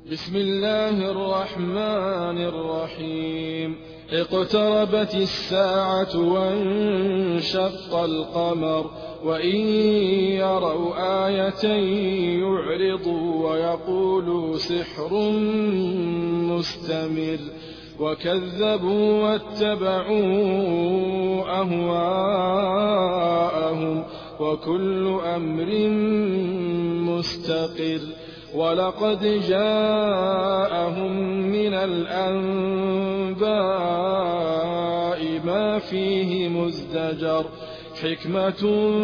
بسم الله الرحمن الرحيم. اقتربت الساعة وانشق القمر وإن يروا آية يعرضوا ويقولوا سحر مستمر وكذبوا واتبعوا أهواءهم وكل أمر مستقر. ولقد جاءهم من الأنباء ما فيه مزدجر حكمة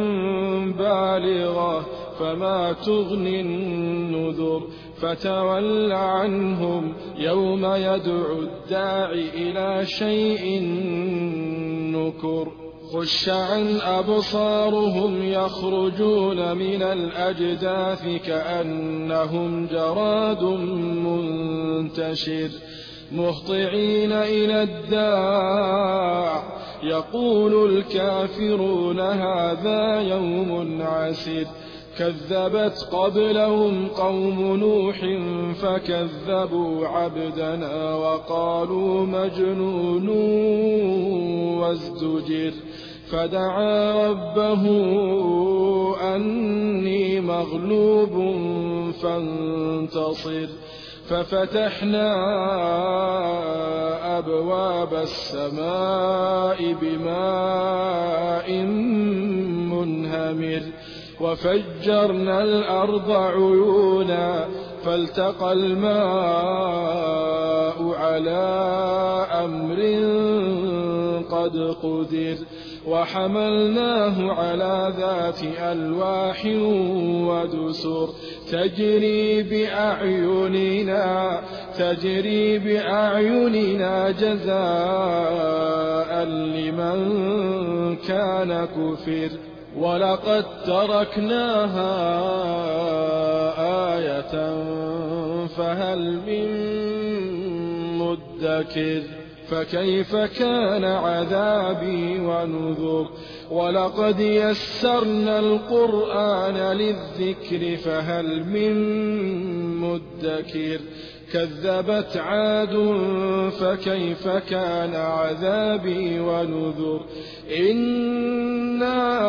بالغة فما تغني النذر. فتول عنهم يوم يدعو الداع إلى شيء نكر. خش عن أبصارهم يخرجون من الأجداث كأنهم جراد منتشر مهطعين إلى الداع يقول الكافرون هذا يوم عسر. كذبت قبلهم قوم نوح فكذبوا عبدنا وقالوا مجنون وازدجر. فدعا ربه أني مغلوب فانتصر. ففتحنا أبواب السماء بماء منهمر وفجرنا الأرض عيونا فالتقى الماء على أمر قد قدر. وحملناه على ذات ألواح ودسر تجري بأعيننا جزاء لمن كان كفر. ولقد تركناها آية فهل من مدكر. فكيف كان عذابي ونذر. ولقد يسرنا القرآن للذكر فهل من مدكر. كذبت عاد فكيف كان عذابي ونذر. إنا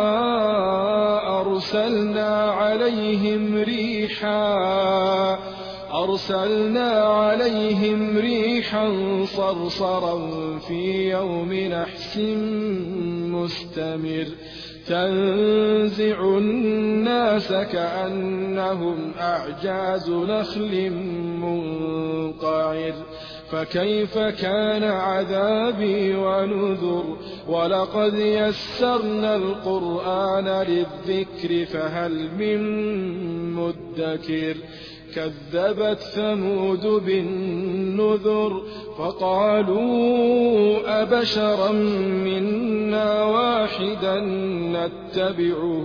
أرسلنا عليهم ريحا صرصرا في يوم نحس مستمر تنزع الناس كأنهم أعجاز نخل منقعر. فكيف كان عذابي ونذر. ولقد يسرنا القرآن للذكر فهل من مدكر. كذبت ثمود بالنذر فقالوا أبشرا منا واحدا نتبعه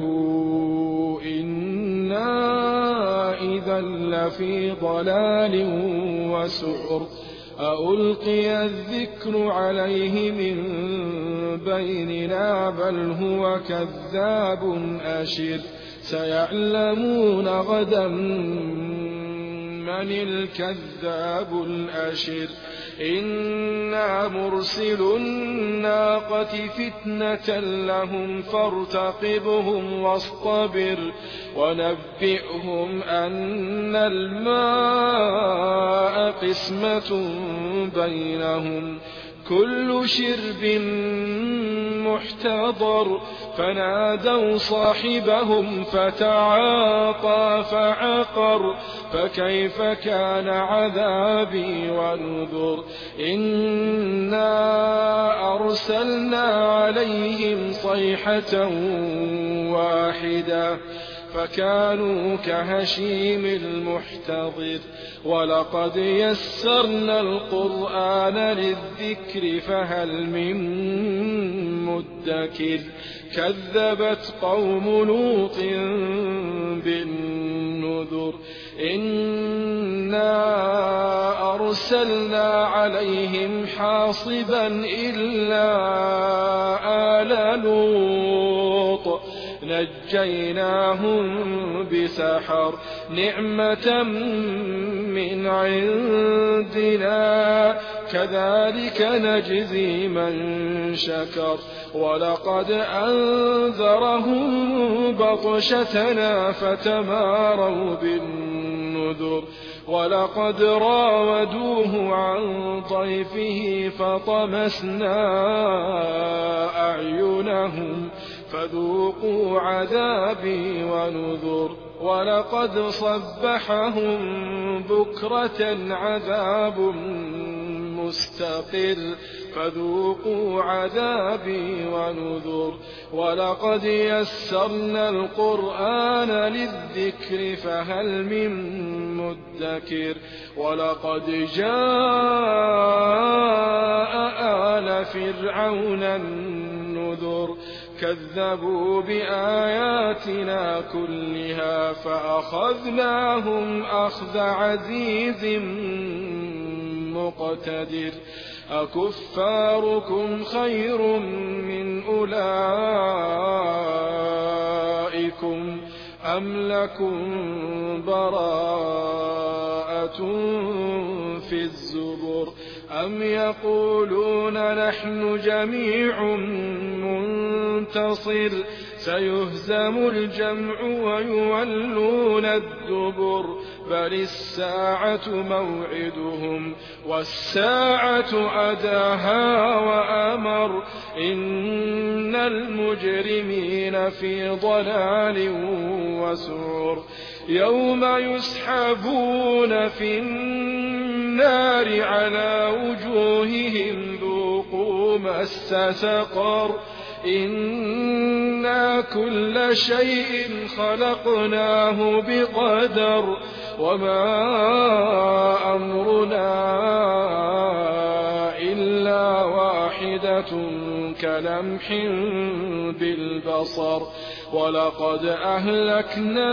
إنا إذا لفي ضلال وسعر. ألقي الذكر عليه من بيننا بل هو كذاب أشر. سيعلمون غدا من الكذاب الأشر. إنا مرسل الناقة فتنة لهم فارتقبهم واصطبر ونبئهم أن الماء قسمة بينهم كل شرب محتضر. فنادوا صاحبهم فتعاطى فعقر. فكيف كان عذابي ونذر. إنا أرسلنا عليهم صيحة واحدة فكانوا كهشيم المحتضر. ولقد يسرنا القرآن للذكر فهل من مدكر. كذبت قوم لوط بالنذر. إنا أرسلنا عليهم حاصبا إلا آل لوط نجيناهم بسحر نعمة من عندنا كذلك نجزي من شكر ولقد أنذرهم بطشتنا فتماروا بالنذر ولقد راودوه عن ضيفه فطمسنا أعينهم فذوقوا عذابي ونذر ولقد صبحهم بكرة عذاب مستقر فذوقوا عذابي ونذر ولقد يسرنا القرآن للذكر فهل من مدكر ولقد جاء آل فرعون النذر كذبوا بآياتنا كلها فأخذناهم أخذ عزيز مقتدر أكفاركم خير من أولئكم أم لكم براءة في الزبر أم يقولون نحن جميع منتصر سيهزم الجمع ويولون الدبر بل الساعة موعدهم والساعة أداها وأمر إن المجرمين في ضلال وسعر يوم يسحبون في النار على وجوههم ذوقوا مس سقر إنا كل شيء خلقناه بقدر وما أمرنا إلا واحدة كلمح بالبصر ولقد أهلكنا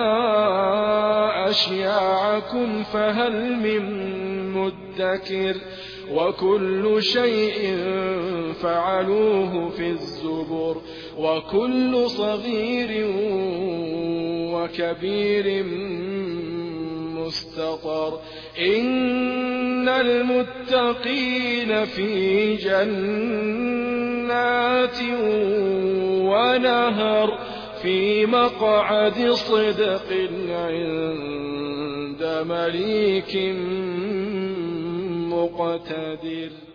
أشياعكم فهل من مدكر وكل شيء فعلوه في الزبر وكل صغير وكبير مستطر إن المتقين في جنات ونهر في مقعد صدق عند مليك مقتدر.